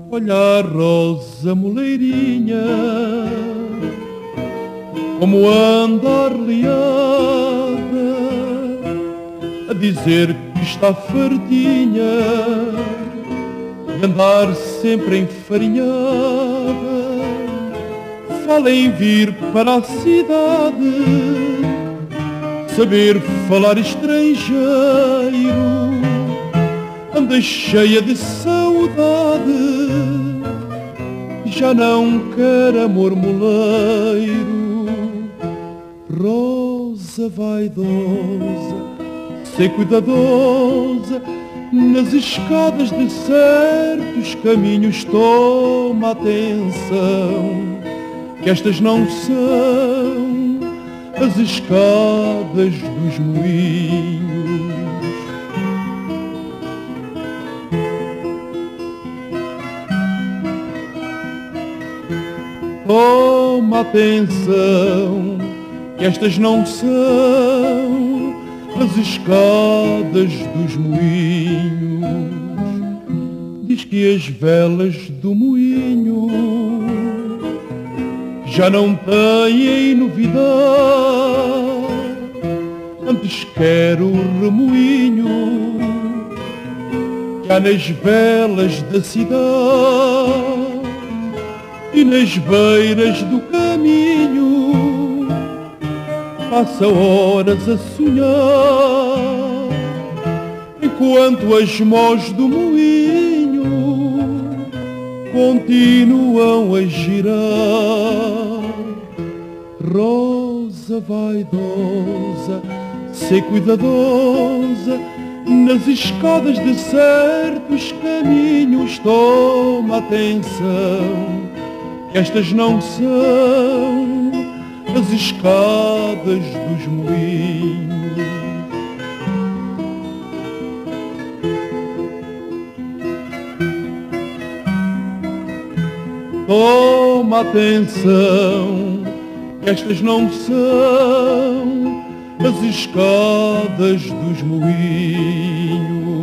Olha a rosa moleirinha, como anda arleada, a dizer que está fartinha de andar sempre enfarinhada. Fala em vir para a cidade, saber falar estrangeiro, anda cheia de saudade, já não quer amor moleiro. Rosa vaidosa, ser cuidadosa, nas escadas de certos caminhos toma atenção, que estas não são as escadas dos moinhos. Toma atenção, que estas não são as escadas dos moinhos. Diz que as velas do moinho já não têm novidade, antes quero o remoinho que há nas velas da cidade e nas beiras do caminho. Passa horas a sonhar, enquanto as mós do moinho continuam a girar. Rosa vaidosa, ser cuidadosa, nas escadas de certos caminhos toma atenção, que estas não são as escadas dos moinhos. Toma atenção, que estas não são as escadas dos moinhos.